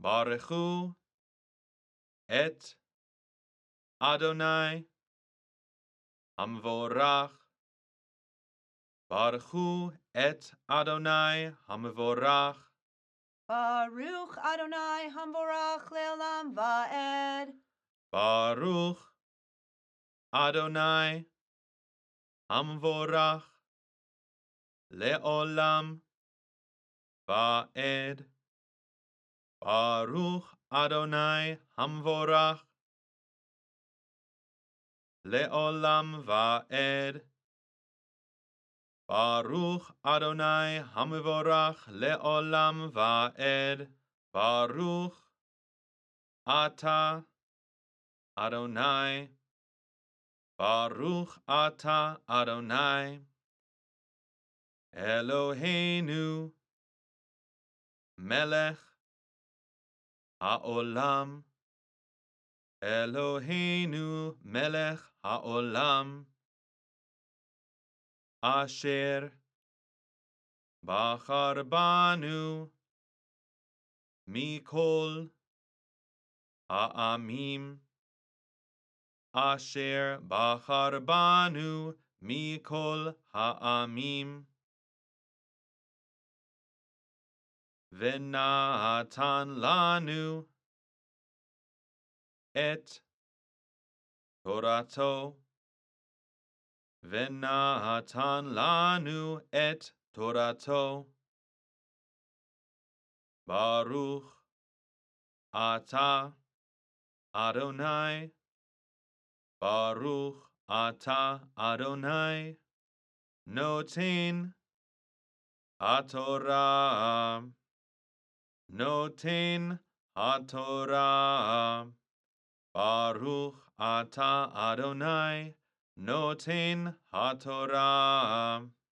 Baruchu et Adonai Hamvorach. Baruchu et Adonai Hamvorach. Baruch Adonai Hamvorach Le'olam Va'ed. Baruch Adonai Hamvorach Le'olam Va'ed. Baruch Adonai Hamvorach Le'olam Va'ed. Baruch Adonai Hamvorach Le'olam Va'ed. Baruch Ata Adonai. Baruch Ata Adonai Eloheinu Melech Ha'olam. Eloheinu Melech Ha'olam Asher Bachar Banu Mikol Ha'amim. Asher Bachar Banu Mikol Ha'amim. Venatan Lanu et Torato. Venatan Lanu et Torato. Baruch Ata Adonai. Baruch Ata Adonai Noten HaTorah. Noten HaTorah. Baruch Ata Adonai Noten HaTorah.